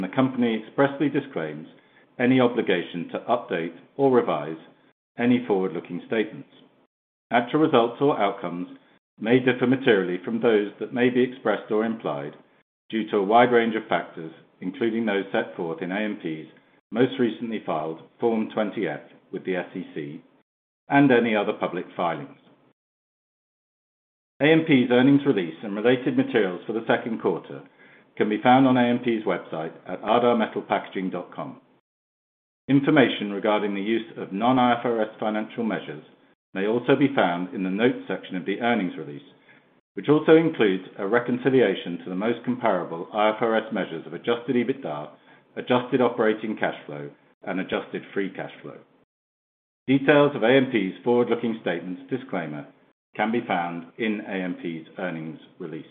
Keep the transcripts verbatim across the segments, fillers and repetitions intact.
The company expressly disclaims any obligation to update or revise any forward-looking statements. Actual results or outcomes may differ materially from those that may be expressed or implied due to a wide range of factors, including those set forth in A M P's most recently filed Form twenty-F with the S E C and any other public filings. A M P's earnings release and related materials for the second quarter can be found on A M P's website at ardagh metal packaging dot com. Information regarding the use of non-I F R S financial measures may also be found in the notes section of the earnings release, which also includes a reconciliation to the most comparable I F R S measures of adjusted EBITDA, adjusted operating cash flow, and adjusted free cash flow. Details of A M P's forward-looking statements disclaimer can be found in A M P's earnings release.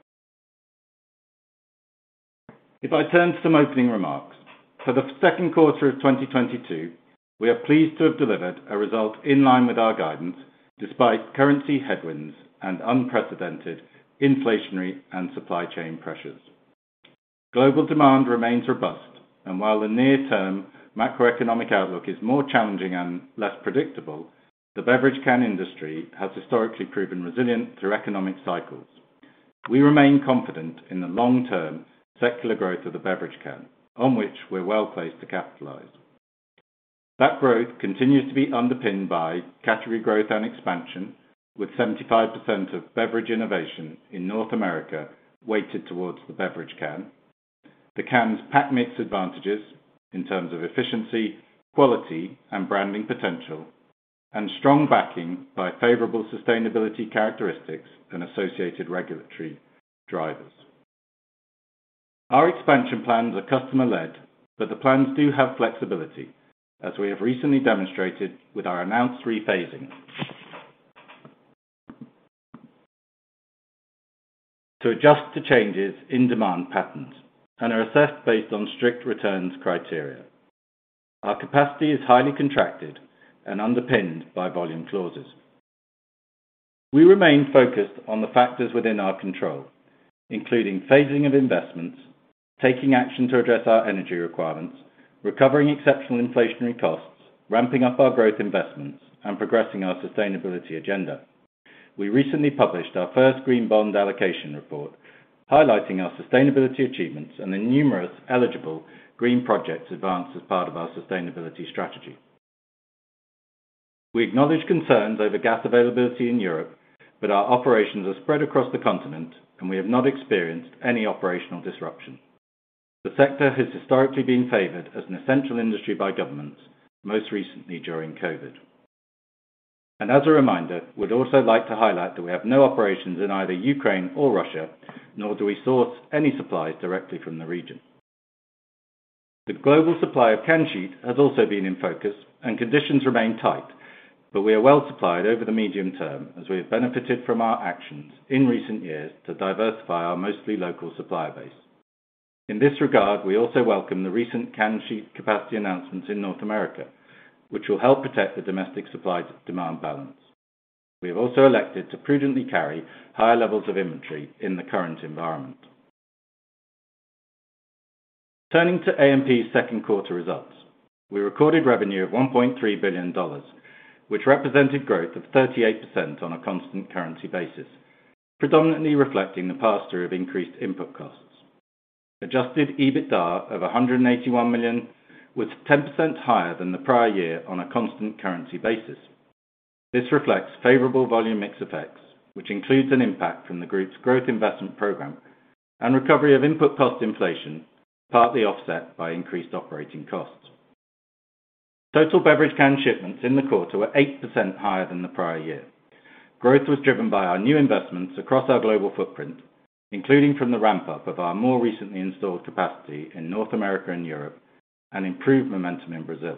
If I turn to some opening remarks, for the second quarter of twenty twenty-two, we are pleased to have delivered a result in line with our guidance despite currency headwinds and unprecedented inflationary and supply chain pressures. Global demand remains robust, and while the near-term macroeconomic outlook is more challenging and less predictable, the beverage can industry has historically proven resilient through economic cycles. We remain confident in the long-term secular growth of the beverage can, on which we're well placed to capitalize. That growth continues to be underpinned by category growth and expansion, with seventy-five percent of beverage innovation in North America weighted towards the beverage can, the can's pack mix advantages in terms of efficiency, quality, and branding potential, and strong backing by favorable sustainability characteristics and associated regulatory drivers. Our expansion plans are customer-led, but the plans do have flexibility, as we have recently demonstrated with our announced rephasing, to adjust to changes in demand patterns and are assessed based on strict returns criteria. Our capacity is highly contracted and underpinned by volume clauses. We remain focused on the factors within our control, including phasing of investments, taking action to address our energy requirements, recovering exceptional inflationary costs, ramping up our growth investments, and progressing our sustainability agenda. We recently published our first Green Bond Allocation Report, highlighting our sustainability achievements and the numerous eligible green projects advanced as part of our sustainability strategy. We acknowledge concerns over gas availability in Europe, but our operations are spread across the continent and we have not experienced any operational disruption. The sector has historically been favoured as an essential industry by governments, most recently during COVID. And as a reminder, we'd also like to highlight that we have no operations in either Ukraine or Russia, nor do we source any supplies directly from the region. The global supply of can sheet has also been in focus and conditions remain tight, but we are well supplied over the medium term as we have benefited from our actions in recent years to diversify our mostly local supplier base. In this regard, we also welcome the recent can sheet capacity announcements in North America, which will help protect the domestic supply-demand balance. We have also elected to prudently carry higher levels of inventory in the current environment. Turning to A M P's second quarter results, we recorded revenue of one point three billion dollars, which represented growth of thirty-eight percent on a constant currency basis, predominantly reflecting the pass-through of increased input costs. Adjusted EBITDA of one hundred eighty-one million dollars was ten percent higher than the prior year on a constant currency basis. This reflects favorable volume mix effects, which includes an impact from the group's growth investment program and recovery of input cost inflation, partly offset by increased operating costs. Total beverage can shipments in the quarter were eight percent higher than the prior year. Growth was driven by our new investments across our global footprint, including from the ramp-up of our more recently installed capacity in North America and Europe, and improved momentum in Brazil.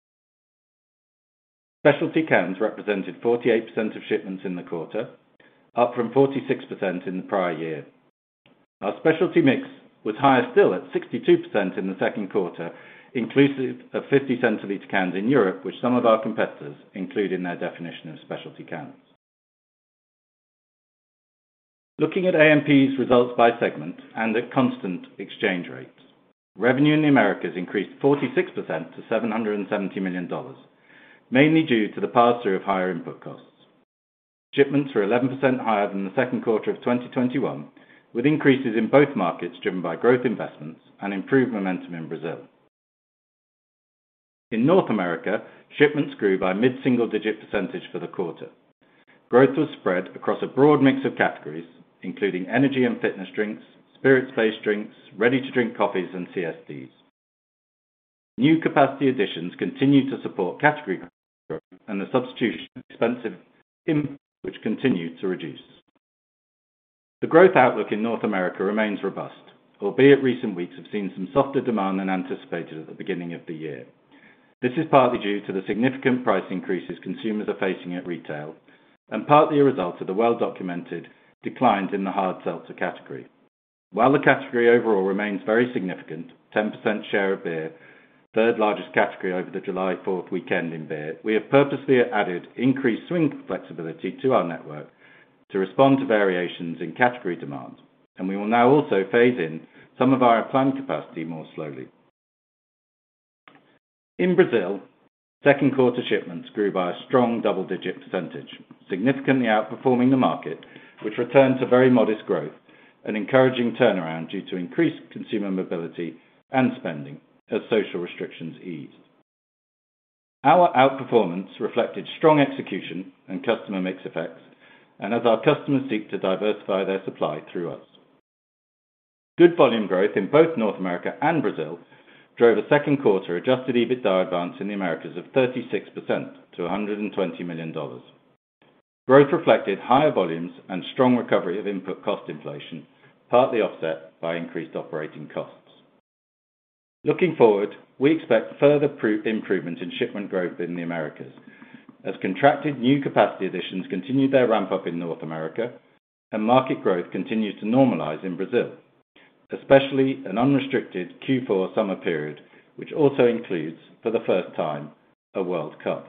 Specialty cans represented forty-eight percent of shipments in the quarter, up from forty-six percent in the prior year. Our specialty mix was higher still at sixty-two percent in the second quarter, inclusive of fifty centilitre cans in Europe, which some of our competitors include in their definition of specialty cans. Looking at A M P's results by segment and at constant exchange rates, revenue in the Americas increased forty-six percent to seven hundred seventy million dollars, mainly due to the pass-through of higher input costs. Shipments were eleven percent higher than the second quarter of twenty twenty-one, with increases in both markets driven by growth investments and improved momentum in Brazil. In North America, shipments grew by mid-single-digit percentage for the quarter. Growth was spread across a broad mix of categories, including energy and fitness drinks, spirits-based drinks, ready-to-drink coffees, and C S Ds. New capacity additions continue to support category growth and the substitution of expensive imports, which continue to reduce. The growth outlook in North America remains robust, albeit recent weeks have seen some softer demand than anticipated at the beginning of the year. This is partly due to the significant price increases consumers are facing at retail, and partly a result of the well-documented declines in the hard seltzer category. While the category overall remains very significant, ten percent share of beer, third largest category over the July fourth weekend in beer, we have purposely added increased swing flexibility to our network to respond to variations in category demand, and we will now also phase in some of our planned capacity more slowly. In Brazil, second quarter shipments grew by a strong double-digit percentage, significantly outperforming the market, which returned to very modest growth, an encouraging turnaround due to increased consumer mobility and spending as social restrictions eased. Our outperformance reflected strong execution and customer mix effects, and as our customers seek to diversify their supply through us. Good volume growth in both North America and Brazil drove a second quarter adjusted EBITDA advance in the Americas of thirty-six percent to one hundred twenty million dollars. Growth reflected higher volumes and strong recovery of input cost inflation, partly offset by increased operating costs. Looking forward, we expect further improvement in shipment growth in the Americas, as contracted new capacity additions continue their ramp-up in North America, and market growth continues to normalize in Brazil, especially an unrestricted Q four summer period, which also includes, for the first time, a World Cup.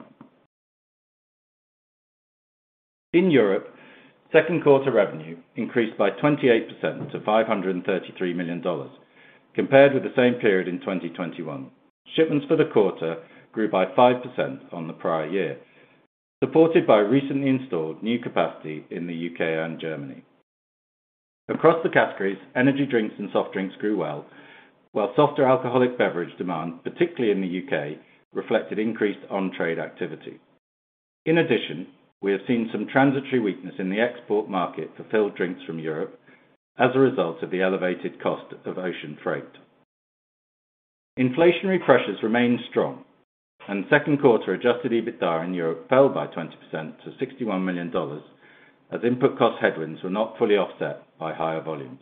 In Europe, second quarter revenue increased by twenty-eight percent to five hundred thirty-three million dollars, compared with the same period in twenty twenty-one. Shipments for the quarter grew by five percent on the prior year, supported by recently installed new capacity in the U K and Germany. Across the categories, energy drinks and soft drinks grew well, while softer alcoholic beverage demand, particularly in the U K, reflected increased on-trade activity. In addition, we have seen some transitory weakness in the export market for filled drinks from Europe as a result of the elevated cost of ocean freight. Inflationary pressures remain strong, and second quarter adjusted EBITDA in Europe fell by twenty percent to sixty-one million dollars, as input cost headwinds were not fully offset by higher volumes.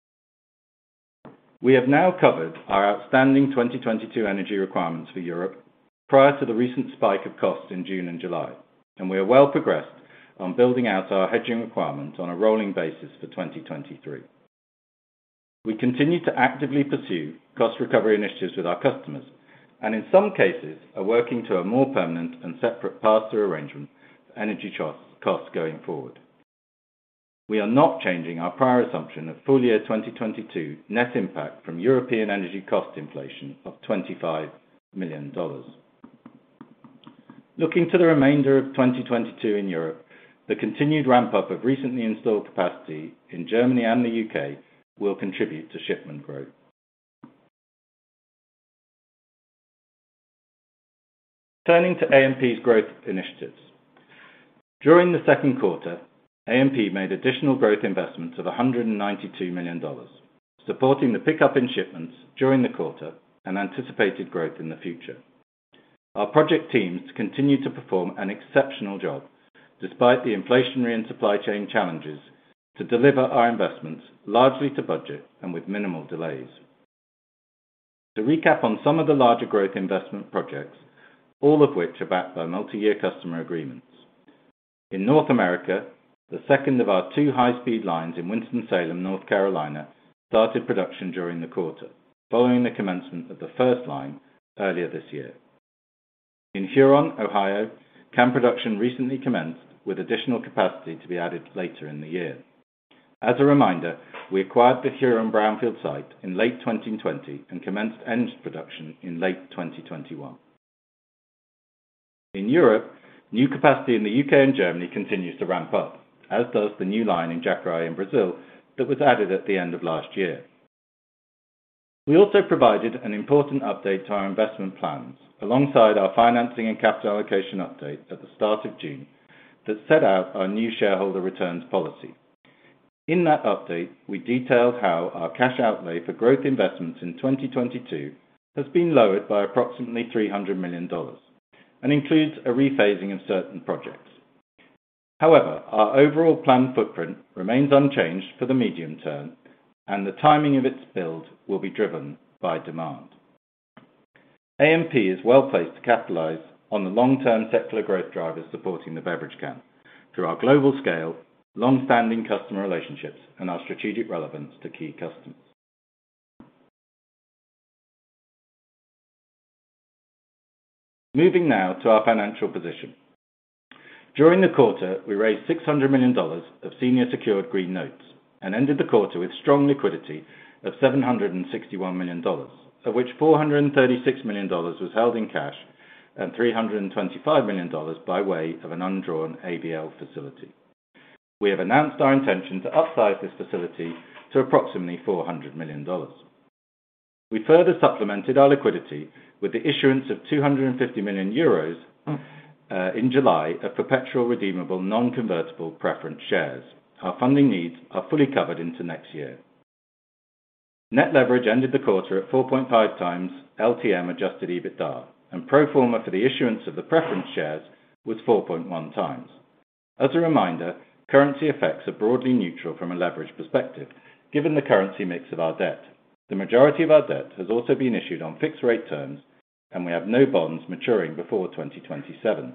We have now covered our outstanding twenty twenty-two energy requirements for Europe prior to the recent spike of costs in June and July, and we are well progressed on building out our hedging requirement on a rolling basis for twenty twenty-three. We continue to actively pursue cost recovery initiatives with our customers, and in some cases are working to a more permanent and separate pass-through arrangement for energy costs going forward. We are not changing our prior assumption of full year twenty twenty-two net impact from European energy cost inflation of twenty-five million dollars. Looking to the remainder of twenty twenty-two in Europe, the continued ramp-up of recently installed capacity in Germany and the U K will contribute to shipment growth. Turning to A M P's growth initiatives. During the second quarter, A M P made additional growth investments of one hundred ninety-two million dollars, supporting the pickup in shipments during the quarter and anticipated growth in the future. Our project teams continue to perform an exceptional job, despite the inflationary and supply chain challenges, to deliver our investments largely to budget and with minimal delays. To recap on some of the larger growth investment projects, all of which are backed by multi-year customer agreements. In North America, the second of our two high-speed lines in Winston-Salem, North Carolina, started production during the quarter, following the commencement of the first line earlier this year. In Huron, Ohio, can production recently commenced, with additional capacity to be added later in the year. As a reminder, we acquired the Huron brownfield site in late twenty twenty and commenced end production in late twenty twenty-one. In Europe, new capacity in the U K and Germany continues to ramp up, as does the new line in Jacareí in Brazil that was added at the end of last year. We also provided an important update to our investment plans, alongside our financing and capital allocation update at the start of June, that set out our new shareholder returns policy. In that update, we detailed how our cash outlay for growth investments in twenty twenty-two has been lowered by approximately three hundred million dollars and includes a rephasing of certain projects. However, our overall planned footprint remains unchanged for the medium term, and the timing of its build will be driven by demand. A M P is well placed to capitalize on the long-term secular growth drivers supporting the beverage can through our global scale, long-standing customer relationships, and our strategic relevance to key customers. Moving now to our financial position. During the quarter, we raised six hundred million dollars of senior secured green notes and ended the quarter with strong liquidity of seven hundred sixty-one million dollars, of which four hundred thirty-six million dollars was held in cash and three hundred twenty-five million dollars by way of an undrawn A B L facility. We have announced our intention to upsize this facility to approximately four hundred million dollars. We further supplemented our liquidity with the issuance of two hundred fifty million euros uh, in July of perpetual redeemable non-convertible preference shares. Our funding needs are fully covered into next year. Net leverage ended the quarter at four point five times L T M adjusted EBITDA, and pro forma for the issuance of the preference shares was four point one times. As a reminder, currency effects are broadly neutral from a leverage perspective, given the currency mix of our debt. The majority of our debt has also been issued on fixed rate terms, and we have no bonds maturing before twenty twenty-seven.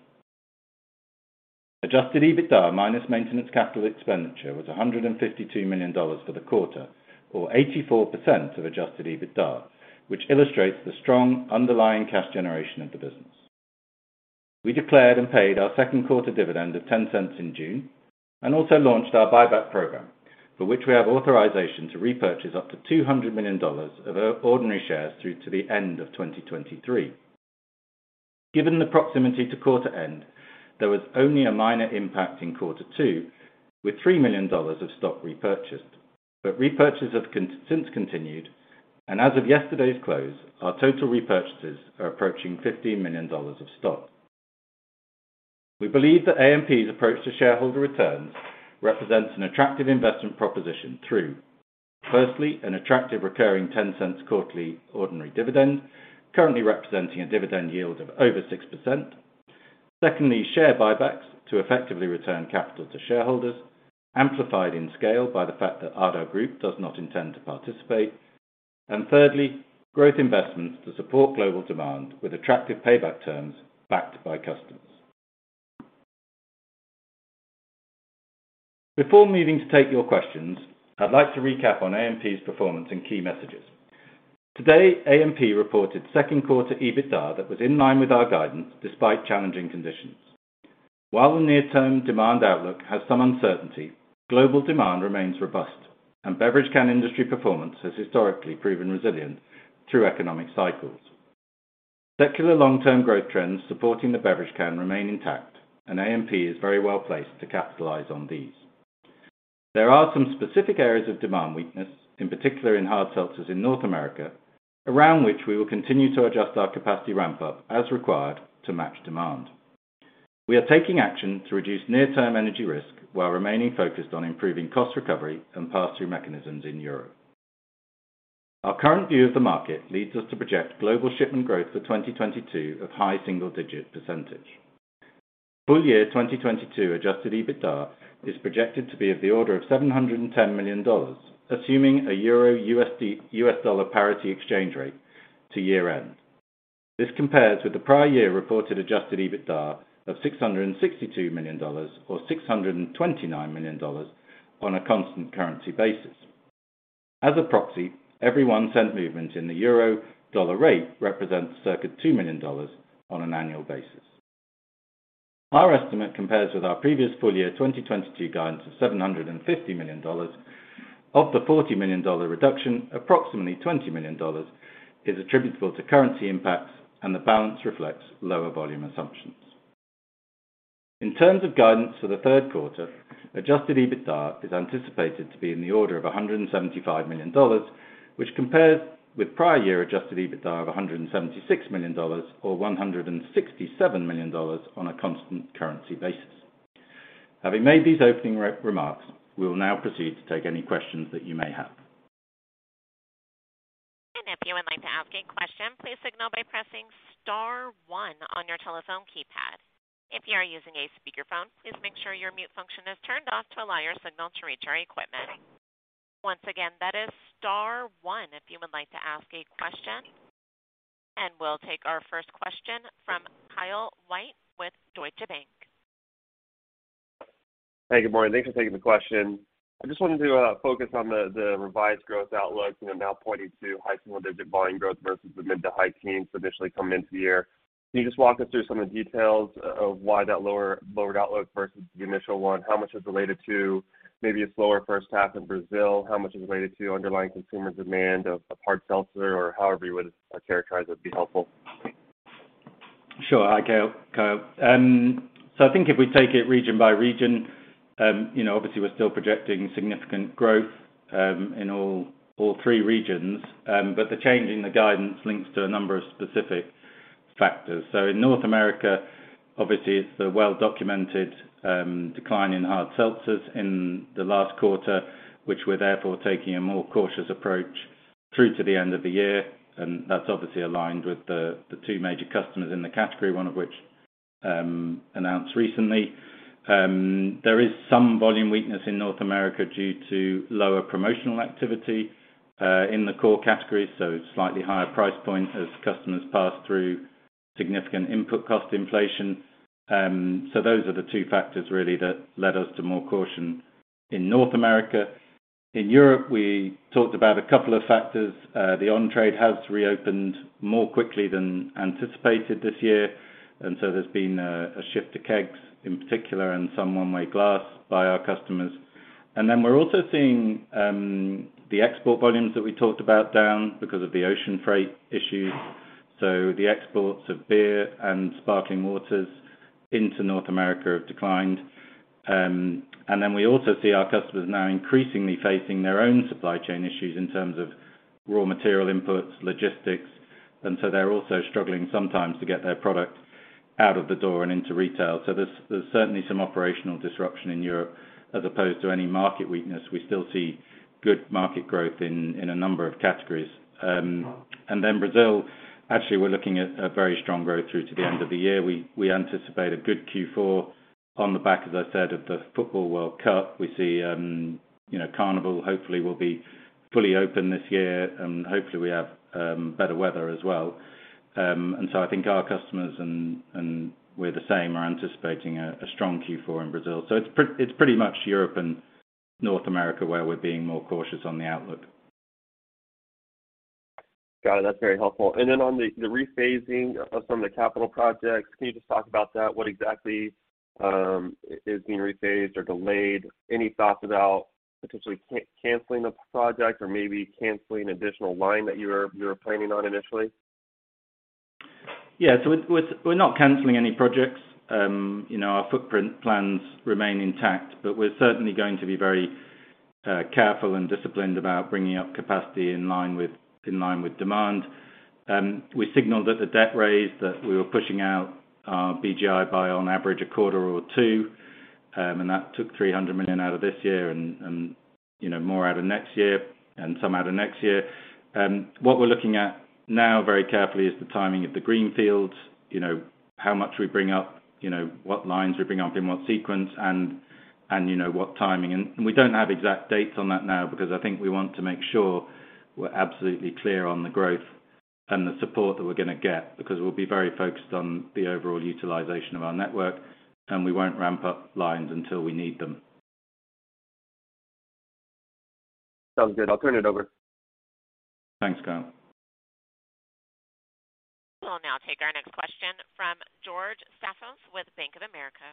Adjusted EBITDA minus maintenance capital expenditure was one hundred fifty-two million dollars for the quarter, or eighty-four percent of adjusted EBITDA, which illustrates the strong underlying cash generation of the business. We declared and paid our second quarter dividend of ten cents in June, and also launched our buyback program, for which we have authorization to repurchase up to two hundred million dollars of ordinary shares through to the end of twenty twenty-three. Given the proximity to quarter end, there was only a minor impact in quarter two, with three million dollars of stock repurchased, but repurchases have con- since continued, and as of yesterday's close, our total repurchases are approaching fifteen million dollars of stock. We believe that A M P's approach to shareholder returns represents an attractive investment proposition through, firstly, an attractive recurring ten cents quarterly ordinary dividend, currently representing a dividend yield of over six percent. Secondly, share buybacks to effectively return capital to shareholders, amplified in scale by the fact that Ardagh Group does not intend to participate. And thirdly, growth investments to support global demand with attractive payback terms backed by customers. Before moving to take your questions, I'd like to recap on A M P's performance and key messages. Today, A M P reported second quarter EBITDA that was in line with our guidance despite challenging conditions. While the near-term demand outlook has some uncertainty, global demand remains robust, and beverage can industry performance has historically proven resilient through economic cycles. Secular long-term growth trends supporting the beverage can remain intact, and A M P is very well placed to capitalize on these. There are some specific areas of demand weakness, in particular in hard seltzers in North America, around which we will continue to adjust our capacity ramp-up as required to match demand. We are taking action to reduce near-term energy risk while remaining focused on improving cost recovery and pass-through mechanisms in Europe. Our current view of the market leads us to project global shipment growth for twenty twenty-two of high single-digit percentage. Full year twenty twenty-two adjusted EBITDA is projected to be of the order of seven hundred ten million dollars, assuming a Euro-U S D, U S dollar parity exchange rate to year-end. This compares with the prior year reported adjusted EBITDA of six hundred sixty-two million dollars or six hundred twenty-nine million dollars on a constant currency basis. As a proxy, every one cent movement in the euro-dollar rate represents circa two million dollars on an annual basis. Our estimate compares with our previous full-year twenty twenty-two guidance of seven hundred fifty million dollars. Of the forty million dollars reduction, approximately twenty million dollars is attributable to currency impacts, and the balance reflects lower volume assumptions. In terms of guidance for the third quarter, adjusted EBITDA is anticipated to be in the order of one hundred seventy-five million dollars, which compares with prior year adjusted EBITDA of one hundred seventy-six million dollars or one hundred sixty-seven million dollars on a constant currency basis. Having made these opening re- remarks, we will now proceed to take any questions that you may have. And if you would like to ask a question, please signal by pressing star one on your telephone keypad. If you are using a speakerphone, please make sure your mute function is turned off to allow your signal to reach our equipment. Once again, that is star one if you would like to ask a question. And we'll take our first question from Kyle White with Deutsche Bank. Hey, good morning. Thanks for taking the question. I just wanted to uh, focus on the, the revised growth outlook, you know, now pointing to high single-digit volume growth versus the mid to high teens initially coming into the year. Can you just walk us through some of the details of why that lower lowered outlook versus the initial one? How much is related to maybe a slower first half in Brazil? How much is related to underlying consumer demand of, of hard seltzer, or however you would uh, characterize it would be helpful? Sure. Hi, Kyle. Kyle. Um, so I think if we take it region by region, Um, you know, obviously we're still projecting significant growth um, in all all three regions, um, but the change in the guidance links to a number of specific factors. So in North America, obviously it's the well-documented um, decline in hard seltzers in the last quarter, which we're therefore taking a more cautious approach through to the end of the year, and that's obviously aligned with the, the two major customers in the category, one of which um, announced recently. Um, there is some volume weakness in North America due to lower promotional activity uh, in the core categories, so slightly higher price point as customers pass through significant input cost inflation. Um, so those are the two factors really that led us to more caution in North America. In Europe, we talked about a couple of factors. Uh, the on-trade has reopened more quickly than anticipated this year, and so there's been a, a shift to kegs in particular, and some one-way glass by our customers. And then we're also seeing um, the export volumes that we talked about down because of the ocean freight issues. So the exports of beer and sparkling waters into North America have declined. Um, and then we also see our customers now increasingly facing their own supply chain issues in terms of raw material inputs, logistics, and so they're also struggling sometimes to get their product out of the door and into retail. So there's, there's certainly some operational disruption in Europe as opposed to any market weakness. We still see good market growth in, in a number of categories. Um, and then Brazil, actually we're looking at a very strong growth through to the end of the year. We, we anticipate a good Q four on the back, as I said, of the Football World Cup. We see, um, you know, Carnival hopefully will be fully open this year, and hopefully we have um, better weather as well. Um, and so I think our customers and, and we're the same are anticipating a, a strong Q four in Brazil. So it's, pre- it's pretty much Europe and North America where we're being more cautious on the outlook. Got it. That's very helpful. And then on the, the rephasing of some of the capital projects, can you just talk about that? What exactly um, is being rephased or delayed? Any thoughts about potentially can- canceling the project or maybe canceling an additional line that you were you were planning on initially? Yeah, so we're, we're not cancelling any projects. Um, you know, our footprint plans remain intact, but we're certainly going to be very uh, careful and disciplined about bringing up capacity in line with in line with demand. Um, we signalled at the debt raise that we were pushing out our B G I by on average a quarter or two, um, and that took three hundred million out of this year and, and you know more out of next year and some out of next year. Um, what we're looking at now very carefully is the timing of the greenfields, you know, how much we bring up, you know, what lines we bring up in what sequence and, and you know, what timing. And we don't have exact dates on that now because I think we want to make sure we're absolutely clear on the growth and the support that we're going to get, because we'll be very focused on the overall utilization of our network, and we won't ramp up lines until we need them. Sounds good. I'll turn it over. Thanks, Kyle. We'll now take our next question from George Staphos with Bank of America.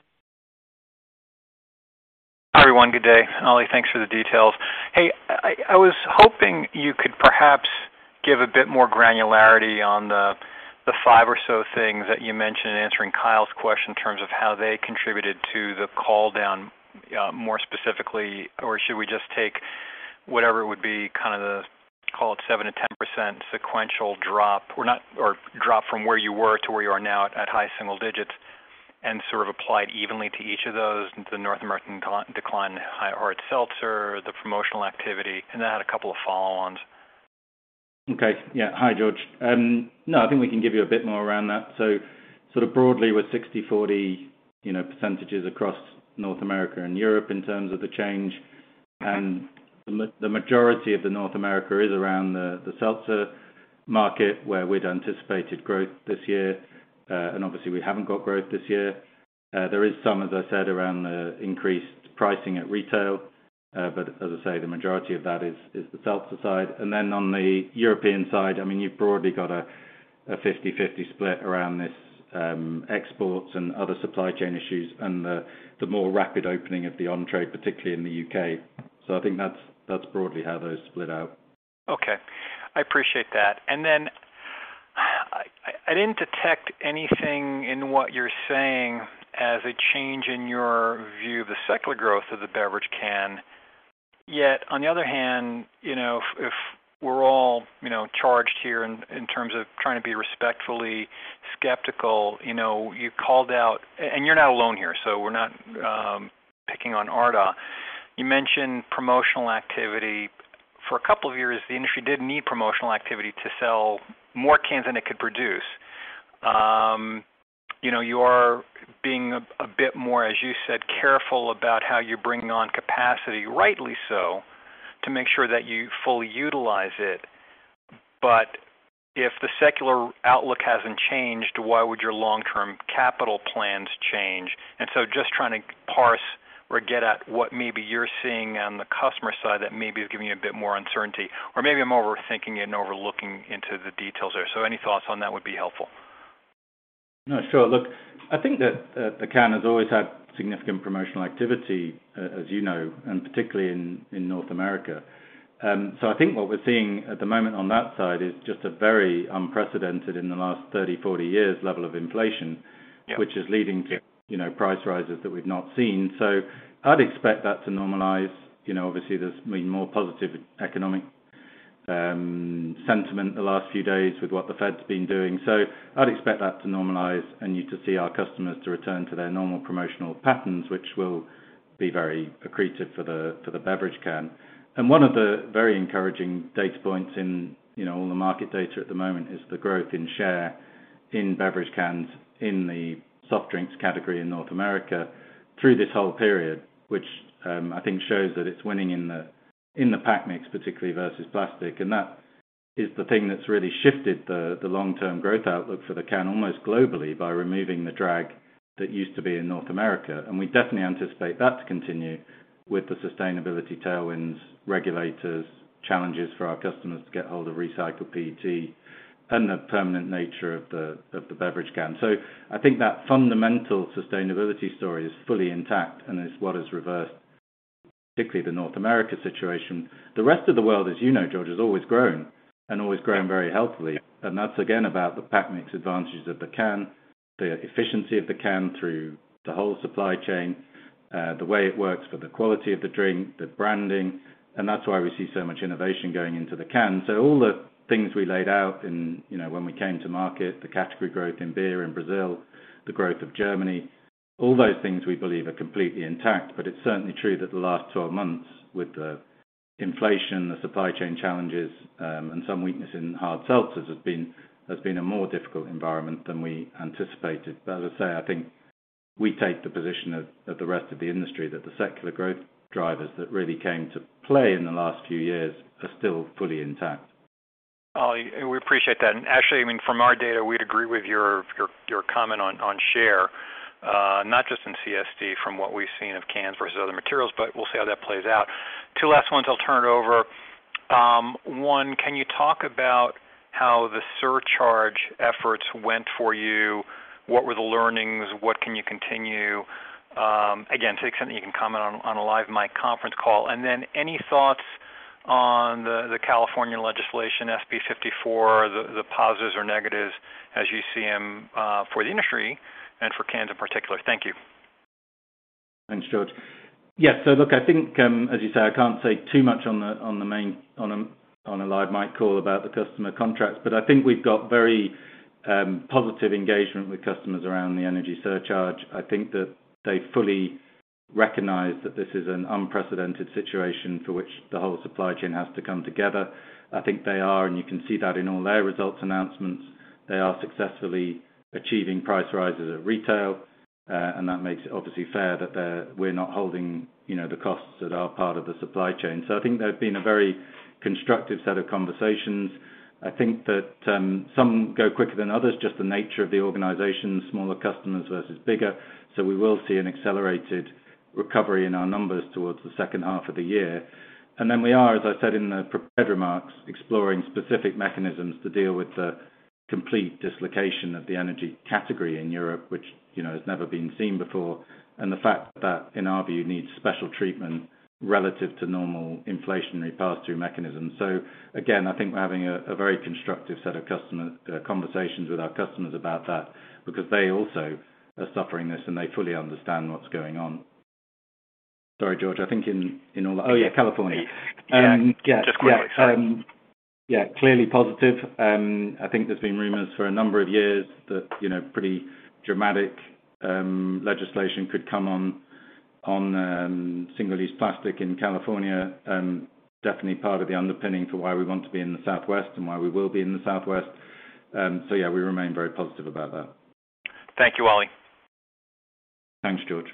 Hi, everyone. Good day. Ollie, thanks for the details. Hey, I, I was hoping you could perhaps give a bit more granularity on the the five or so things that you mentioned in answering Kyle's question in terms of how they contributed to the call down uh, more specifically, or should we just take whatever it would be, kind of the, call it seven to ten percent sequential drop, or not, or drop from where you were to where you are now at, at high single digits, and sort of apply it evenly to each of those, the North American decline, hard seltzer, the promotional activity, and then I had a couple of follow-ons. Okay. Yeah. Hi, George. Um, no, I think we can give you a bit more around that. So sort of broadly with sixty forty, you know, percentages across North America and Europe in terms of the change. And the, the majority of the North America is around the, the seltzer market, where we'd anticipated growth this year. Uh, and obviously we haven't got growth this year. Uh, there is some, as I said, around the increased pricing at retail. Uh, but as I say, the majority of that is, is the seltzer side. And then on the European side, I mean, you've broadly got a, a fifty-fifty split around this um, exports and other supply chain issues and the, the more rapid opening of the on-trade, particularly in the U K. So I think that's that's broadly how those split out. Okay. I appreciate that. And then I, I didn't detect anything in what you're saying as a change in your view of the secular growth of the beverage can. Yet, on the other hand, you know, if, if we're all, you know, charged here in, in terms of trying to be respectfully skeptical, you know, you called out, and you're not alone here, so we're not um, picking on Ardagh. You mentioned promotional activity. For a couple of years, the industry did need promotional activity to sell more cans than it could produce. Um, you know, you are being a, a bit more, as you said, careful about how you're bringing on capacity, rightly so, to make sure that you fully utilize it. But if the secular outlook hasn't changed, why would your long-term capital plans change? And so just trying to parse or get at what maybe you're seeing on the customer side that maybe is giving you a bit more uncertainty, or maybe I'm overthinking it and overlooking into the details there. So any thoughts on that would be helpful. No, sure. Look, I think that uh, the can has always had significant promotional activity, uh, as you know, and particularly in, in North America. Um, so I think what we're seeing at the moment on that side is just a very unprecedented in the last thirty, forty years level of inflation, yep. which is leading to, you know, price rises that we've not seen. So I'd expect that to normalize. You know, obviously there's been more positive economic um, sentiment the last few days with what the Fed's been doing. So I'd expect that to normalize and you to see our customers to return to their normal promotional patterns, which will be very accretive for the for the beverage can. And one of the very encouraging data points in, you know, all the market data at the moment is the growth in share in beverage cans in the soft drinks category in North America through this whole period, which um, I think shows that it's winning in the in the pack mix, particularly versus plastic. And that is the thing that's really shifted the, the long-term growth outlook for the can almost globally by removing the drag that used to be in North America. And we definitely anticipate that to continue with the sustainability tailwinds, regulators, challenges for our customers to get hold of recycled P E T, and the permanent nature of the of the beverage can. So I think that fundamental sustainability story is fully intact and is what has reversed, particularly the North America situation. The rest of the world, as you know, George, has always grown and always grown very healthily. And that's again about the pack mix advantages of the can, the efficiency of the can through the whole supply chain, uh, the way it works for the quality of the drink, the branding, and that's why we see so much innovation going into the can. So all the things we laid out in, you know, when we came to market, the category growth in beer in Brazil, the growth of Germany, all those things we believe are completely intact. But it's certainly true that the last twelve months with the inflation, the supply chain challenges, um, and some weakness in hard seltzers has been has been a more difficult environment than we anticipated. But as I say, I think we take the position of, of the rest of the industry that the secular growth drivers that really came to play in the last few years are still fully intact. Oh, we appreciate that. And actually, I mean, from our data, we'd agree with your your, your comment on, on share, uh, not just in C S D from what we've seen of cans versus other materials, but we'll see how that plays out. Two last ones, I'll turn it over. Um, one, can you talk about how the surcharge efforts went for you. What were the learnings? What can you continue? Um, again, to the extent that you can comment on, on a live mic conference call. And then any thoughts on the, the California legislation, S B fifty-four, the, the positives or negatives as you see them uh, for the industry and for cans in particular? Thank you. Thanks, George. Yes, so look, I think, um, as you say, I can't say too much on the on the main on a on a live mic call about the customer contracts, but I think we've got very um, positive engagement with customers around the energy surcharge. I think that they fully recognize that this is an unprecedented situation for which the whole supply chain has to come together. I think they are, and you can see that in all their results announcements, they are successfully achieving price rises at retail, uh, and that makes it obviously fair that they're, we're not holding, you know, the costs that are part of the supply chain. So I think there's been a very constructive set of conversations. I think that um, some go quicker than others, just the nature of the organization, smaller customers versus bigger. So we will see an accelerated recovery in our numbers towards the second half of the year. And then we are, as I said in the prepared remarks, exploring specific mechanisms to deal with the complete dislocation of the energy category in Europe, which, you know, has never been seen before, and the fact that, in our view, needs special treatment relative to normal inflationary pass-through mechanisms. So again, I think we're having a, a very constructive set of customer uh, conversations with our customers about that, because they also are suffering this and they fully understand what's going on. Sorry, George, I think in, in all... Oh, yeah, California. Yeah, um, yeah just quickly, yeah, sorry. Um, yeah, clearly positive. Um, I think there's been rumors for a number of years that, you know, pretty dramatic um, legislation could come on on um, single-use plastic in California. Um, definitely part of the underpinning for why we want to be in the Southwest and why we will be in the Southwest. Um, so, yeah, we remain very positive about that. Thank you, Ollie. Thanks, George.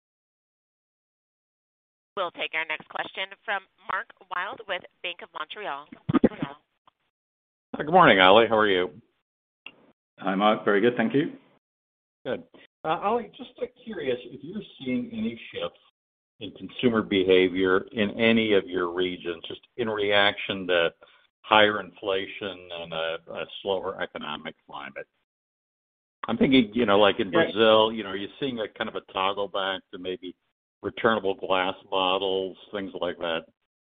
We'll take our next question from Mark Wilde with Bank of Montreal. Good morning, Ollie. How are you? Hi, Mark. Very good, thank you. Good. Uh, Ollie, just uh, curious if you're seeing any shifts in consumer behavior in any of your regions, just in reaction to higher inflation and a, a slower economic climate. I'm thinking, you know, like in Brazil, you know, are you seeing a kind of a toggle back to maybe returnable glass bottles, things like that?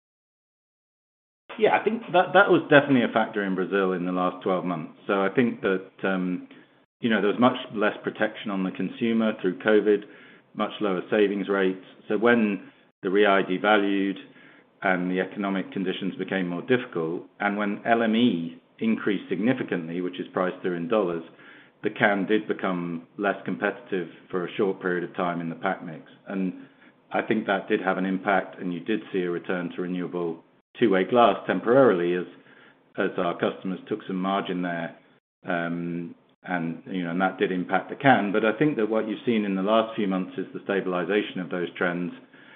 Yeah, I think that that was definitely a factor in Brazil in the last twelve months. So I think that, um, you know, there was much less protection on the consumer through COVID, much lower savings rates. So when the real devalued and the economic conditions became more difficult, and when L M E increased significantly, which is priced through in dollars, the can did become less competitive for a short period of time in the pack mix. And I think that did have an impact, and you did see a return to renewable two-way glass temporarily as as our customers took some margin there, um, and you know, and that did impact the can. But I think that what you've seen in the last few months is the stabilization of those trends.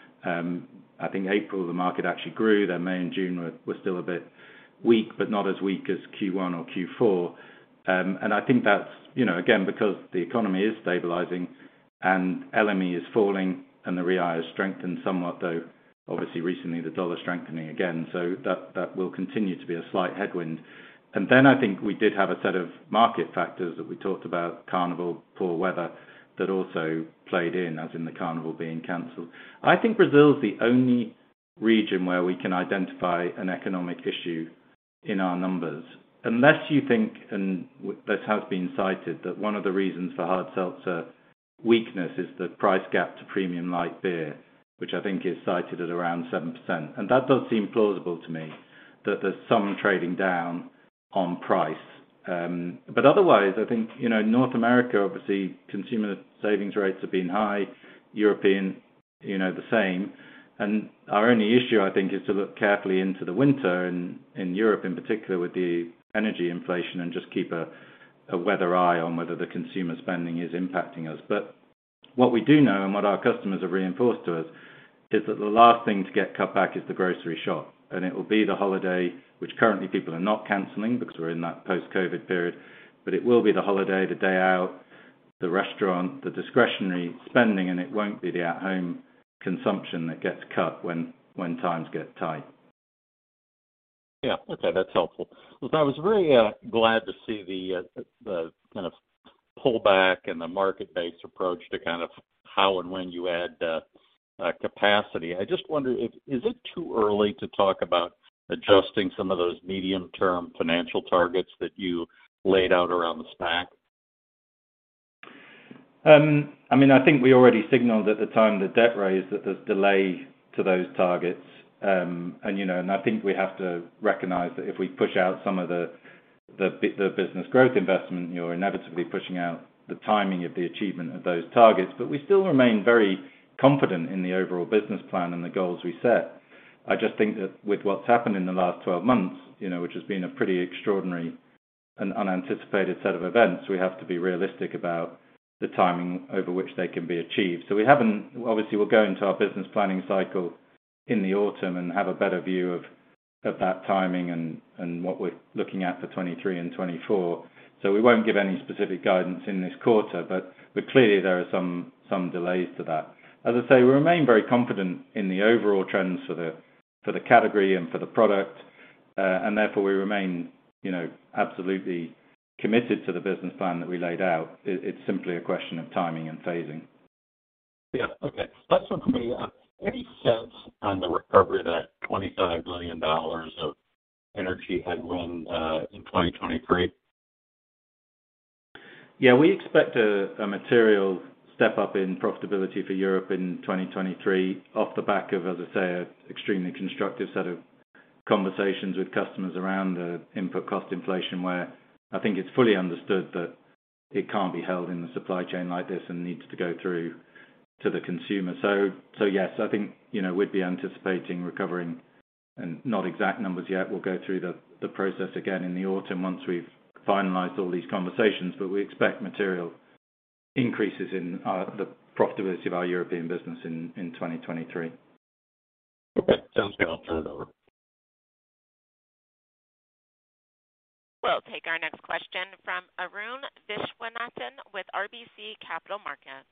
Um, I think April the market actually grew. Then May and June were, were still a bit weak, but not as weak as Q one or Q four. Um, and I think that's, you know, again, because the economy is stabilizing and L M E is falling and the real has strengthened somewhat, though obviously recently the dollar strengthening again, so that, that will continue to be a slight headwind. And then I think we did have a set of market factors that we talked about, Carnival, poor weather, that also played in, as in the Carnival being cancelled. I think Brazil's the only region where we can identify an economic issue in our numbers, unless you think, and this has been cited, that one of the reasons for hard seltzer weakness is the price gap to premium light beer, which I think is cited at around seven percent. And that does seem plausible to me, that there's some trading down on price. Um, but otherwise, I think, you know, North America, obviously, consumer savings rates have been high, European, you know, the same. And our only issue, I think, is to look carefully into the winter, and in Europe in particular with the energy inflation, and just keep a, a weather eye on whether the consumer spending is impacting us. But what we do know, and what our customers have reinforced to us, is that the last thing to get cut back is the grocery shop. And it will be the holiday, which currently people are not cancelling because we're in that post-COVID period, but it will be the holiday, the day out, the restaurant, the discretionary spending, and it won't be the at-home consumption that gets cut when, when times get tight. Yeah, okay, that's helpful. Listen, I was very uh, glad to see the uh, the kind of pullback and the market-based approach to kind of how and when you add uh, uh, capacity. I just wonder if is it too early to talk about adjusting some of those medium-term financial targets that you laid out around the SPAC? Um, I mean, I think we already signaled at the time the debt raise that there's delay to those targets. Um, and, you know, and I think we have to recognize that if we push out some of the, the, the business growth investment, you're inevitably pushing out the timing of the achievement of those targets. But we still remain very confident in the overall business plan and the goals we set. I just think that with what's happened in the last twelve months, you know, which has been a pretty extraordinary and unanticipated set of events, we have to be realistic about the timing over which they can be achieved. So we haven't, obviously we'll go into our business planning cycle in the autumn and have a better view of, of that timing and, and what we're looking at for twenty-three and twenty-four. So we won't give any specific guidance in this quarter, but, but clearly there are some, some delays to that. As I say, we remain very confident in the overall trends for the, for the category and for the product, uh, and therefore we remain, you know, absolutely committed to the business plan that we laid out. It, it's simply a question of timing and phasing. Yeah, okay. Last one for me. Uh, any sense on the recovery of that twenty-five million dollars of energy headwind uh, in twenty twenty-three? Yeah, we expect a, a material step up in profitability for Europe in twenty twenty-three off the back of, as I say, an extremely constructive set of conversations with customers around the input cost inflation, where I think it's fully understood that it can't be held in the supply chain like this and needs to go through to the consumer. So, so yes, I think, you know, we'd be anticipating recovering, and not exact numbers yet. We'll go through the, the process again in the autumn once we've finalized all these conversations, but we expect material increases in our, the profitability of our European business in, in twenty twenty-three. Okay, sounds good. I'll turn it over. We'll take our next question from Arun Viswanathan with R B C Capital Markets.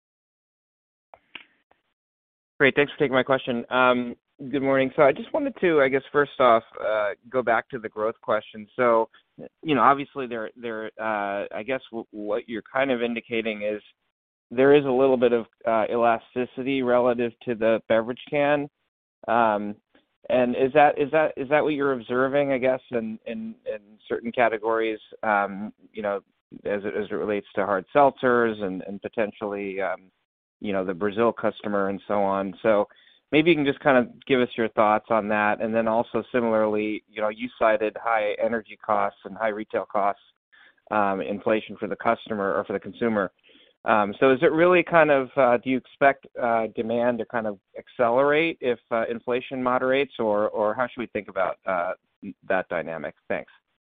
Great. Thanks for taking my question. Um, good morning. So I just wanted to, I guess, first off, uh, go back to the growth question. So, you know, obviously there, there, uh, I guess w- what you're kind of indicating is there is a little bit of uh, elasticity relative to the beverage can. Um, and is that is that is that what you're observing, I guess, in in, in certain categories, um, you know, as it, as it relates to hard seltzers and, and potentially, um, you know, the Brazil customer and so on. So maybe you can just kind of give us your thoughts on that. And then also similarly, you know, you cited high energy costs and high retail costs, um, inflation for the customer or for the consumer. Um, so is it really kind of, uh, do you expect uh, demand to kind of accelerate if uh, inflation moderates, or, or how should we think about uh, that dynamic? Thanks.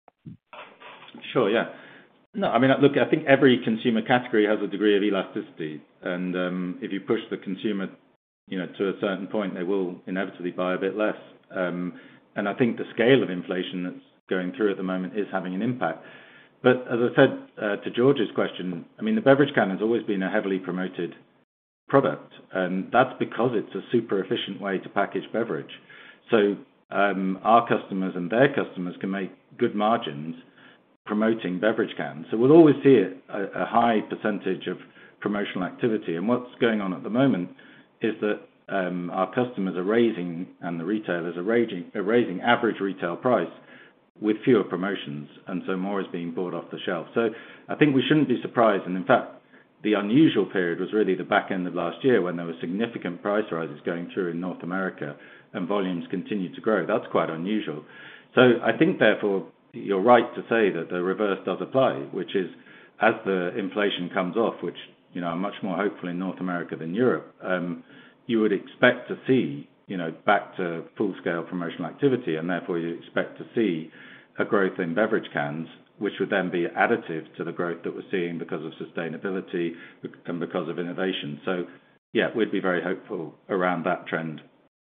Sure, yeah. No, I mean, look, I think every consumer category has a degree of elasticity. And um, if you push the consumer, you know, to a certain point, they will inevitably buy a bit less. Um, and I think the scale of inflation that's going through at the moment is having an impact. But as I said uh, to George's question, I mean, the beverage can has always been a heavily promoted product. And that's because it's a super efficient way to package beverage. So um, our customers and their customers can make good margins promoting beverage cans. So we'll always see it, a, a high percentage of promotional activity. And what's going on at the moment is that um, our customers are raising, and the retailers are raising, are raising average retail price with fewer promotions, and so more is being bought off the shelf. So I think we shouldn't be surprised, and in fact, the unusual period was really the back end of last year when there were significant price rises going through in North America and volumes continued to grow. That's quite unusual. So I think, therefore, you're right to say that the reverse does apply, which is as the inflation comes off, which, you know, I'm much more hopeful in North America than Europe, um, you would expect to see, you know, back to full-scale promotional activity, and therefore you expect to see a growth in beverage cans, which would then be additive to the growth that we're seeing because of sustainability and because of innovation. So, yeah, we'd be very hopeful around that trend.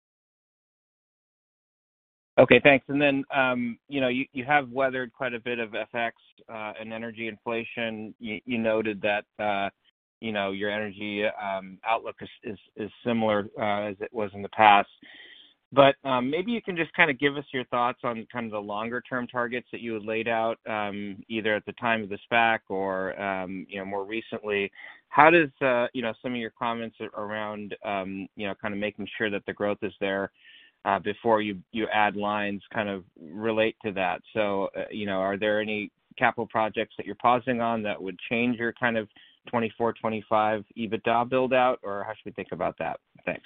Okay, thanks. And then, um, you know, you, you have weathered quite a bit of F X uh, and energy inflation. You, you noted that, uh, you know, your energy um, outlook is, is, is similar uh, as it was in the past. But um, maybe you can just kind of give us your thoughts on kind of the longer-term targets that you had laid out, um, either at the time of the SPAC or um, you know more recently. How does uh, you know some of your comments around um, you know kind of making sure that the growth is there uh, before you you add lines kind of relate to that? So uh, you know, are there any capital projects that you're pausing on that would change your kind of twenty-four, twenty-five EBITDA build out, or how should we think about that? Thanks.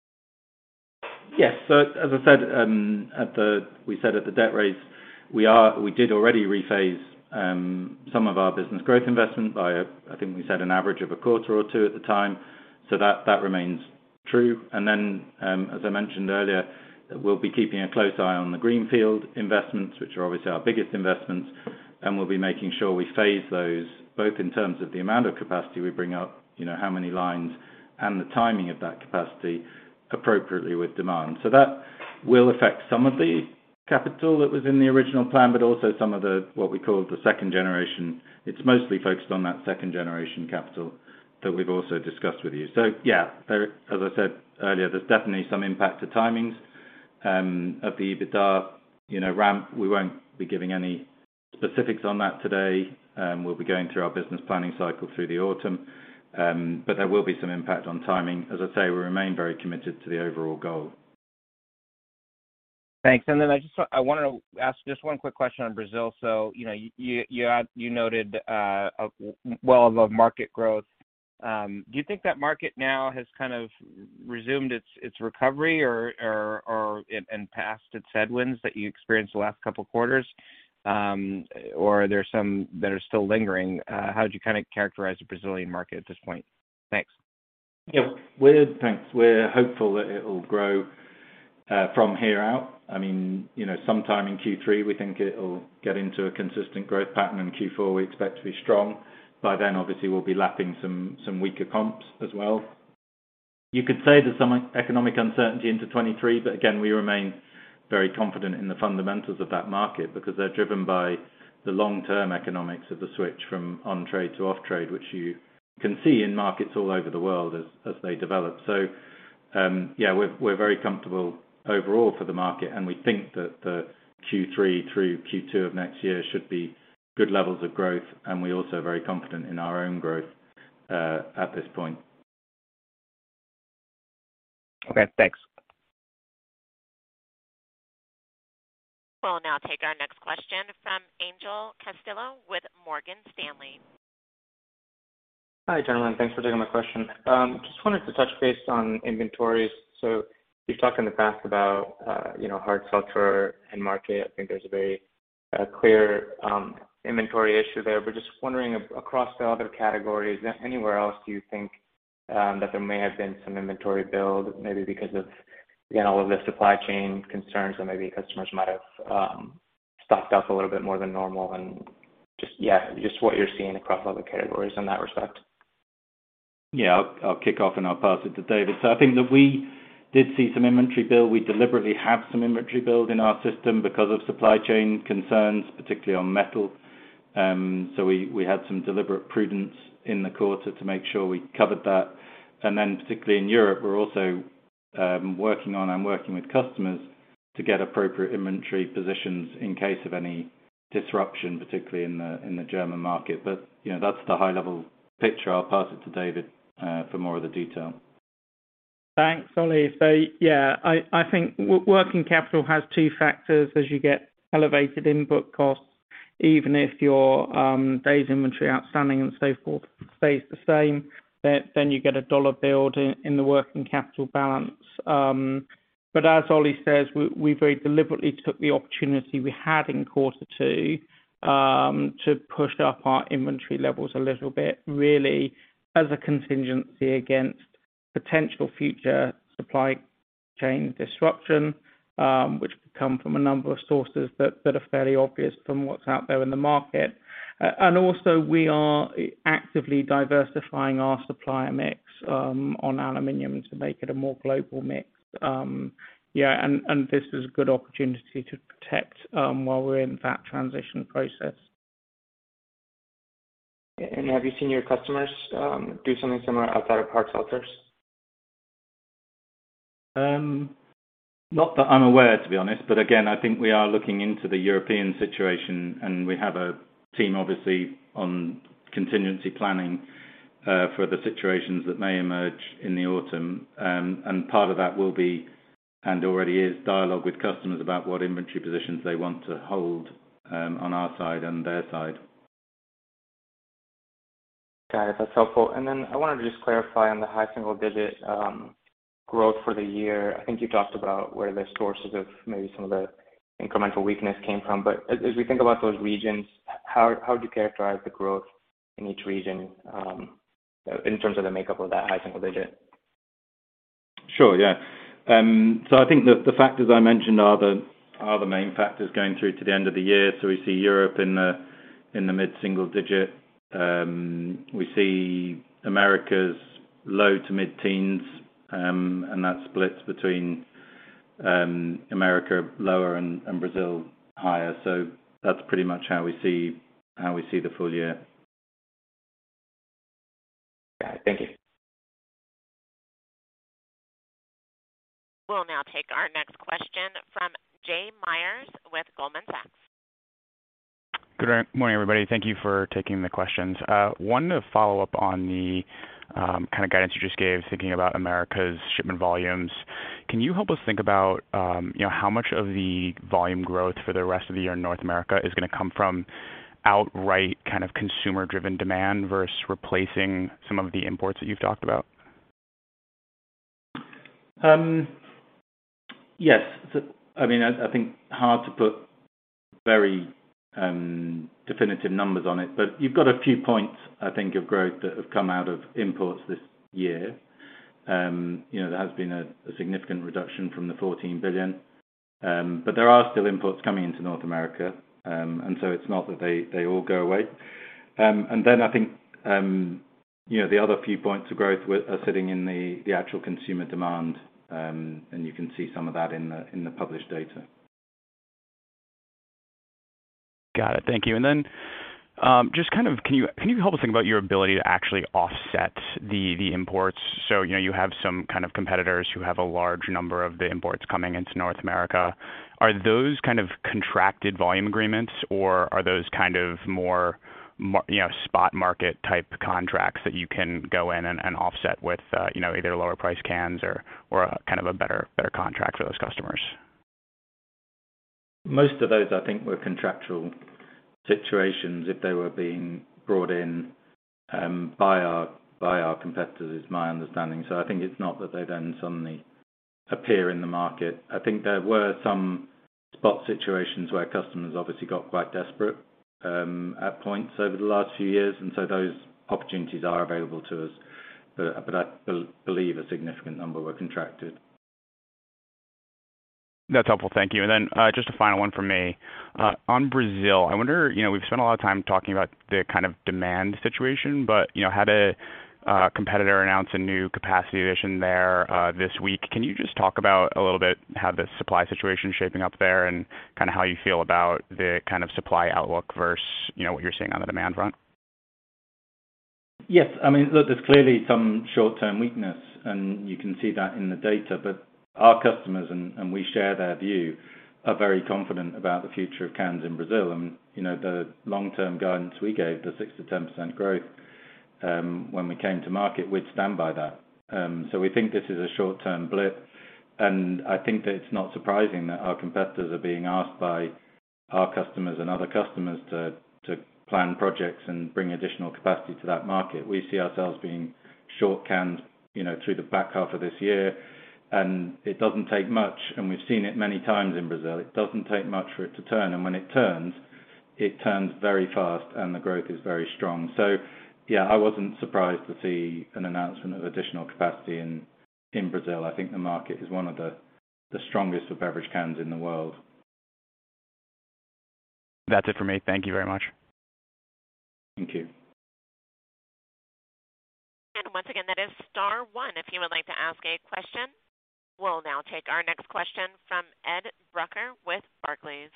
Yes. So as I said, um, at the we said at the debt raise, we are we did already rephase um, some of our business growth investment by a, I think we said an average of a quarter or two at the time. So that that remains true. And then, um, as I mentioned earlier, we'll be keeping a close eye on the greenfield investments, which are obviously our biggest investments, and we'll be making sure we phase those both in terms of the amount of capacity we bring up, you know, how many lines, and the timing of that capacity appropriately with demand. So that will affect some of the capital that was in the original plan, but also some of the what we call the second generation. It's mostly focused on that second generation capital that we've also discussed with you. So yeah, there, as I said earlier, there's definitely some impact to timings um, of the EBITDA, you know, ramp. We won't be giving any specifics on that today. Um, we'll be going through our business planning cycle through the autumn. Um, but there will be some impact on timing. As I say, we remain very committed to the overall goal. Thanks. And then I just I wanted to ask just one quick question on Brazil. So you know you you had, you noted uh, a well above market growth. Um, do you think that market now has kind of resumed its its recovery, or or or and past its headwinds that you experienced the last couple of quarters? Um, or are there some that are still lingering? Uh, how would you kind of characterize the Brazilian market at this point? Thanks. Yeah, we're thanks. We're hopeful that it will grow uh, from here out. I mean, you know, sometime in Q three we think it will get into a consistent growth pattern, and Q four we expect to be strong. By then, obviously, we'll be lapping some some weaker comps as well. You could say there's some economic uncertainty into twenty-three, but again, we remain very confident in the fundamentals of that market because they're driven by the long-term economics of the switch from on-trade to off-trade, which you can see in markets all over the world as, as they develop. So, um, yeah, we're, we're very comfortable overall for the market, and we think that the Q three through Q two of next year should be good levels of growth, and we're also very confident in our own growth uh, at this point. Okay, thanks. We'll now take our next question from Angel Castillo with Morgan Stanley. Hi, gentlemen. Thanks for taking my question. Um, just wanted to touch base on inventories. So you've talked in the past about, uh, you know, hard seltzer and market. I think there's a very uh, clear um, inventory issue there, but just wondering across the other categories, anywhere else do you think um, that there may have been some inventory build, maybe because of, again, all of the supply chain concerns, or maybe customers might have um, stocked up a little bit more than normal, and just, yeah, just what you're seeing across all the categories in that respect? Yeah, I'll, I'll kick off and I'll pass it to David. So I think that we did see some inventory build. We deliberately have some inventory build in our system because of supply chain concerns, particularly on metal. Um, so we, we had some deliberate prudence in the quarter to make sure we covered that. And then particularly in Europe, we're also um, working on and working with customers to get appropriate inventory positions in case of any disruption, particularly in the in the German market. But you know, that's the high level picture. I'll pass it to David uh, for more of the detail. Thanks, Ollie. So yeah, I, I think w- working capital has two factors as you get elevated input costs. Even if your um, days inventory outstanding and so forth stays the same, then, then you get a dollar build in, in the working capital balance. Um, but as Ollie says, we, we very deliberately took the opportunity we had in quarter two um, to push up our inventory levels a little bit, really as a contingency against potential future supply chain disruption, um, which could come from a number of sources that, that are fairly obvious from what's out there in the market. Uh, and also we are actively diversifying our supplier mix um, on aluminium to make it a more global mix. Um, yeah, and, and this is a good opportunity to protect um, while we're in that transition process. And have you seen your customers um, do something similar outside of hard seltzers? Um, Not that I'm aware, to be honest, but again, I think we are looking into the European situation, and we have a team obviously on contingency planning uh, for the situations that may emerge in the autumn. Um, and part of that will be, and already is, dialogue with customers about what inventory positions they want to hold um, on our side and their side. Got it. That's helpful. And then I wanted to just clarify on the high single digit um, growth for the year. I think you talked about where the sources of maybe some of the incremental weakness came from. But as, as we think about those regions, how how would you characterize the growth in each region um, in terms of the makeup of that high single digit? Sure. Yeah. Um, so I think the, the factors I mentioned are the are the main factors going through to the end of the year. So we see Europe in the in the mid single digit. Um, we see Americas low to mid teens, um, and that splits between um, America lower and, and Brazil higher. So that's pretty much how we see how we see the full year. Got it. Thank you. We'll now take our next question from Jay Myers with Goldman Sachs. Good morning, everybody. Thank you for taking the questions. Uh, wanted to follow up on the um, kind of guidance you just gave, thinking about America's shipment volumes. Can you help us think about um, you know, how much of the volume growth for the rest of the year in North America is going to come from outright kind of consumer-driven demand versus replacing some of the imports that you've talked about? Um, yes. So, I mean, I, I think hard to put very Um, definitive numbers on it, but you've got a few points, I think, of growth that have come out of imports this year. Um, you know, there has been a, a significant reduction from the fourteen billion, um, but there are still imports coming into North America, um, and so it's not that they, they all go away. Um, and then I think, um, you know, the other few points of growth are sitting in the, the actual consumer demand, um, and you can see some of that in the in the published data. Got it. Thank you. And then um, just kind of, can you can you help us think about your ability to actually offset the the imports? So, you know, you have some kind of competitors who have a large number of the imports coming into North America. Are those kind of contracted volume agreements, or are those kind of more, you know, spot market type contracts that you can go in and, and offset with, uh, you know, either lower price cans or or a, kind of a better better contract for those customers? Most of those, I think, were contractual situations if they were being brought in um, by our by our competitors, is my understanding. So I think it's not that they then suddenly appear in the market. I think there were some spot situations where customers obviously got quite desperate um, at points over the last few years, and so those opportunities are available to us. But, but I be- believe a significant number were contracted. That's helpful. Thank you. And then uh, just a final one from me. Uh, on Brazil, I wonder, you know, we've spent a lot of time talking about the kind of demand situation, but, you know, had a uh, competitor announce a new capacity addition there uh, this week. Can you just talk about a little bit how the supply situation is shaping up there and kind of how you feel about the kind of supply outlook versus, you know, what you're seeing on the demand front? Yes. I mean, look, there's clearly some short-term weakness, and you can see that in the data, but our customers, and, and we share their view, are very confident about the future of cans in Brazil. And, you know, the long-term guidance we gave, the six to ten percent growth, um, when we came to market, we'd stand by that. Um, so we think this is a short-term blip. And I think that it's not surprising that our competitors are being asked by our customers and other customers to, to plan projects and bring additional capacity to that market. We see ourselves being short cans, you know, through the back half of this year. And it doesn't take much, and we've seen it many times in Brazil, it doesn't take much for it to turn. And when it turns, it turns very fast, and the growth is very strong. So, yeah, I wasn't surprised to see an announcement of additional capacity in, in Brazil. I think the market is one of the, the strongest for beverage cans in the world. That's it for me. Thank you very much. Thank you. And once again, that is star one if you would like to ask a question. We'll now take our next question from Ed Brucker with Barclays.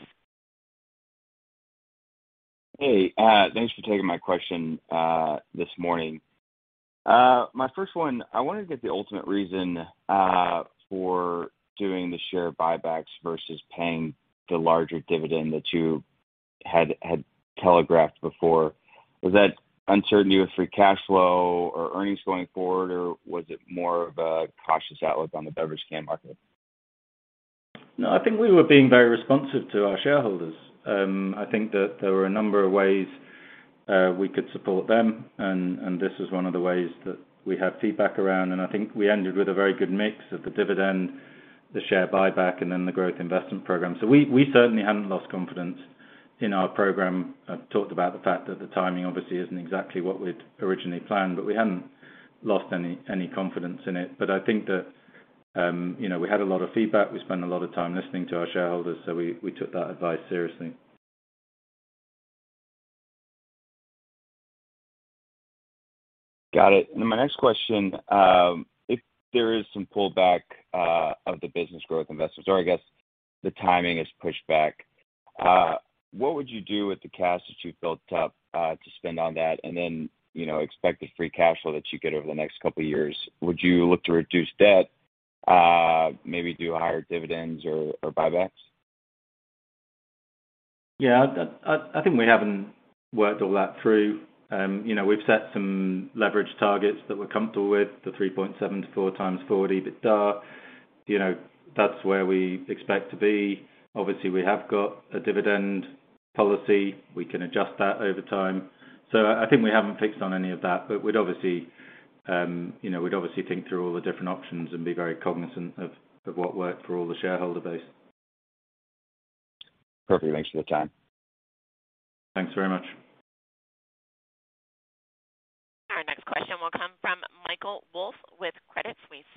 Hey, uh, thanks for taking my question uh, this morning. Uh, my first one, I wanted to get the ultimate reason uh, for doing the share buybacks versus paying the larger dividend that you had had telegraphed before? Was that uncertainty with free cash flow or earnings going forward, or was it more of a cautious outlook on the beverage can market? No, I think we were being very responsive to our shareholders. Um, I think that there were a number of ways uh, we could support them, and, and this was one of the ways that we had feedback around, and I think we ended with a very good mix of the dividend, the share buyback, and then the growth investment program. So we, we certainly hadn't lost confidence in our program. I've talked about the fact that the timing obviously isn't exactly what we'd originally planned, but we hadn't lost any, any confidence in it. But I think that Um, you know, we had a lot of feedback. We spent a lot of time listening to our shareholders, so we, we took that advice seriously. Got it. And then my next question, um, if there is some pullback uh, of the business growth investments, or I guess the timing is pushed back, uh, what would you do with the cash that you've built up uh, to spend on that, and then, you know, expected free cash flow that you get over the next couple of years? Would you look to reduce debt? Uh, maybe do higher dividends or, or buybacks? Yeah, I, I, I think we haven't worked all that through. Um, you know, we've set some leverage targets that we're comfortable with, the three point seven to four times forward EBITDA. You know, that's where we expect to be. Obviously, we have got a dividend policy. We can adjust that over time. So I think we haven't fixed on any of that, but we'd obviously Um, you know, we'd obviously think through all the different options and be very cognizant of, of what worked for all the shareholder base. Perfect. Thanks for the time. Thanks very much. Our next question will come from Michael Wolf with Credit Suisse.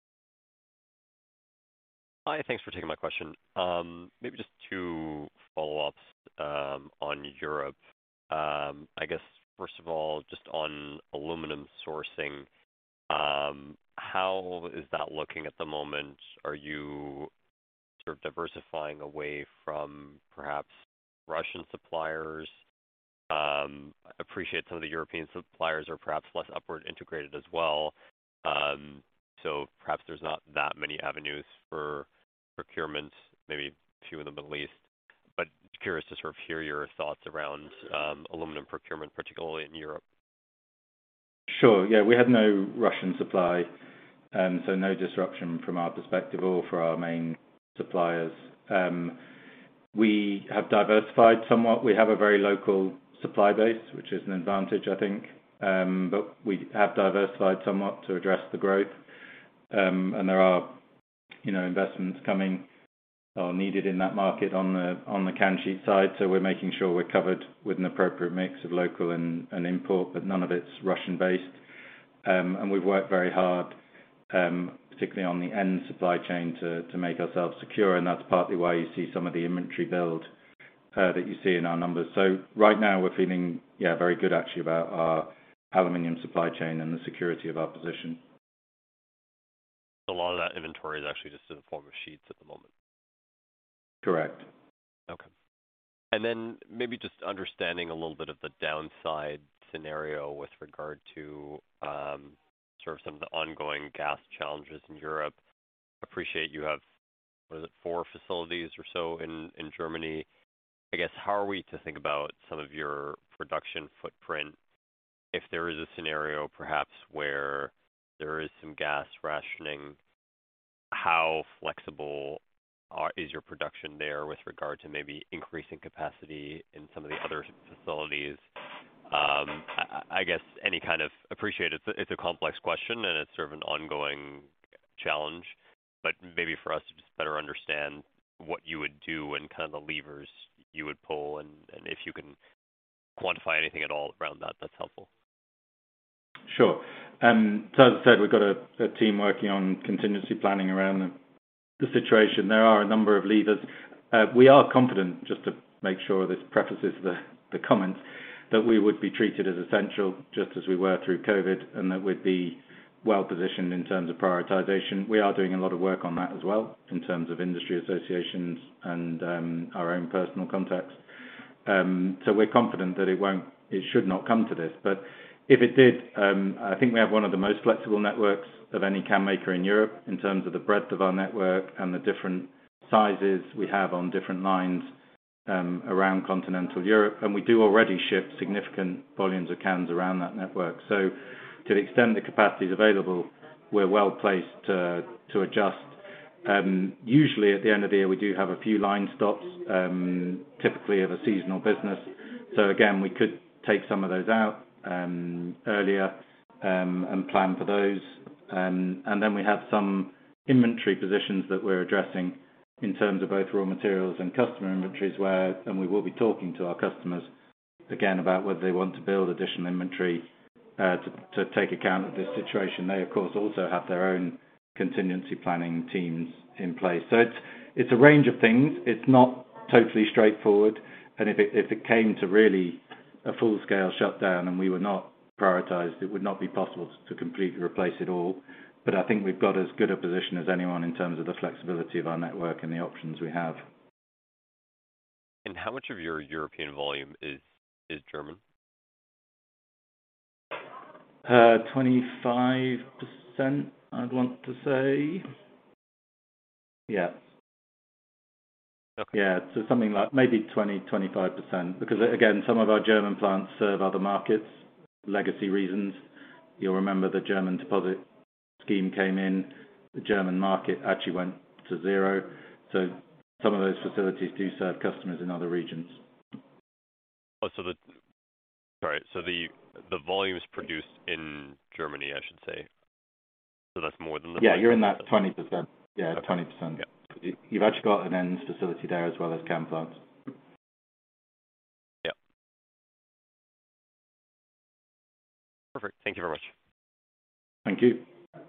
Hi, thanks for taking my question. Um, maybe just two follow-ups um, on Europe. Um, I guess first of all, just on aluminum sourcing, um, how is that looking at the moment? Are you sort of diversifying away from perhaps Russian suppliers? Um, I appreciate some of the European suppliers are perhaps less upward integrated as well. Um, so perhaps there's not that many avenues for procurement, maybe a few in the Middle East. But curious to sort of hear your thoughts around um, aluminum procurement, particularly in Europe. Sure. Yeah, we had no Russian supply, um, so no disruption from our perspective or for our main suppliers. Um, we have diversified somewhat. We have a very local supply base, which is an advantage, I think. Um, but we have diversified somewhat to address the growth. Um, and there are, you know, investments coming or needed in that market on the on the can sheet side. So we're making sure we're covered with an appropriate mix of local and, and import, but none of it's Russian based. Um, and we've worked very hard, um, particularly on the end supply chain, to to make ourselves secure, and that's partly why you see some of the inventory build uh, that you see in our numbers. So right now we're feeling yeah very good actually about our aluminium supply chain and the security of our position. A lot of that inventory is actually just in the form of sheets at the moment. Correct. Okay. And then maybe just understanding a little bit of the downside scenario with regard to um, sort of some of the ongoing gas challenges in Europe. Appreciate you have, what is it, four facilities or so in, in Germany. I guess, how are we to think about some of your production footprint if there is a scenario perhaps where there is some gas rationing? How flexible are, is your production there with regard to maybe increasing capacity in some of the other facilities? Um, I, I guess any kind of appreciate it's a, it's a complex question and it's sort of an ongoing challenge, but maybe for us to just better understand what you would do and kind of the levers you would pull, and, and if you can quantify anything at all around that, that's helpful. Sure. Um, so as I said, we've got a, a team working on contingency planning around the, the situation. There are a number of levers. Uh, we are confident, just to make sure this prefaces the, the comments, that we would be treated as essential, just as we were through COVID, and that we'd be well positioned in terms of prioritization. We are doing a lot of work on that as well, in terms of industry associations and um, our own personal contacts. Um, so we're confident that it won't it should not come to this. But if it did, um, I think we have one of the most flexible networks of any can maker in Europe in terms of the breadth of our network and the different sizes we have on different lines um, around continental Europe. And we do already ship significant volumes of cans around that network. So to the extent the capacity is available, we're well placed to, to adjust. Um, usually at the end of the year, we do have a few line stops, um, typically of a seasonal business. So again, we could take some of those out um, earlier um, and plan for those. Um, and then we have some inventory positions that we're addressing in terms of both raw materials and customer inventories where, and we will be talking to our customers again about whether they want to build additional inventory uh, to, to take account of this situation. They, of course, also have their own contingency planning teams in place. So it's it's a range of things. It's not totally straightforward. And if it if it came to really a full-scale shutdown and we were not prioritized, it would not be possible to completely replace it all. But I think we've got as good a position as anyone in terms of the flexibility of our network and the options we have. And how much of your European volume is is German? Uh, twenty-five percent, I'd want to say. Yeah. Okay. Yeah, so something like maybe twenty, twenty-five percent. Because again, some of our German plants serve other markets, legacy reasons. You'll remember the German deposit scheme came in, the German market actually went to zero. So some of those facilities do serve customers in other regions. Oh, so the sorry, so the the volumes produced in Germany, I should say. So that's more than the yeah, you're in that twenty percent. Yeah, okay. twenty percent. Yeah. You've actually got an ends facility there as well as can plants. Yeah. Perfect. Thank you very much. Thank you.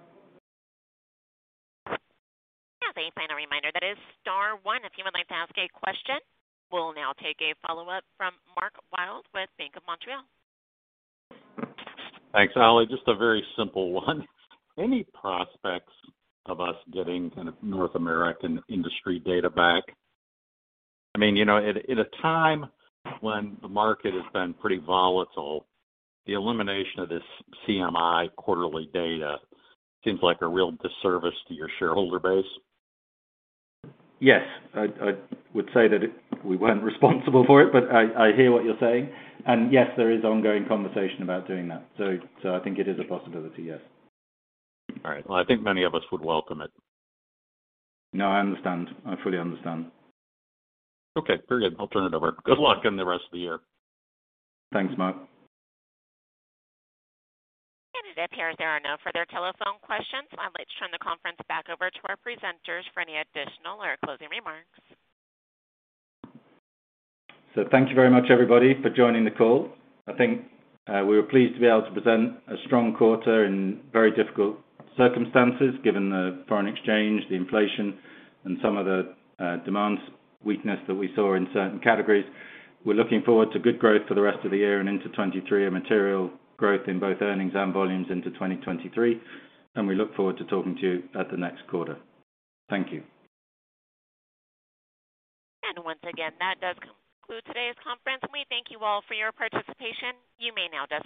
As a final reminder, that is star one if you would like to ask a question. We'll now take a follow-up from Mark Wilde with Bank of Montreal. Thanks, Ali. Just a very simple one. Any prospects of us getting kind of North American industry data back? I mean, you know, at, at a time when the market has been pretty volatile, the elimination of this C M I quarterly data seems like a real disservice to your shareholder base. Yes, I, I would say that it, we weren't responsible for it, but I, I hear what you're saying. And yes, there is ongoing conversation about doing that. So, so I think it is a possibility, yes. All right. Well, I think many of us would welcome it. No, I understand. I fully understand. Okay, very good. I'll turn it over. Good luck in the rest of the year. Thanks, Mark. And it appears there are no further telephone questions. I'd like to turn the conference back over to our presenters for any additional or closing remarks. So thank you very much, everybody, for joining the call. I think uh, we were pleased to be able to present a strong quarter in very difficult circumstances, given the foreign exchange, the inflation, and some of the uh, demand weakness that we saw in certain categories. We're looking forward to good growth for the rest of the year and into twenty-three, a material growth in both earnings and volumes into twenty twenty-three, and we look forward to talking to you at the next quarter. Thank you. And once again, that does conclude today's conference. We thank you all for your participation. You may now disconnect.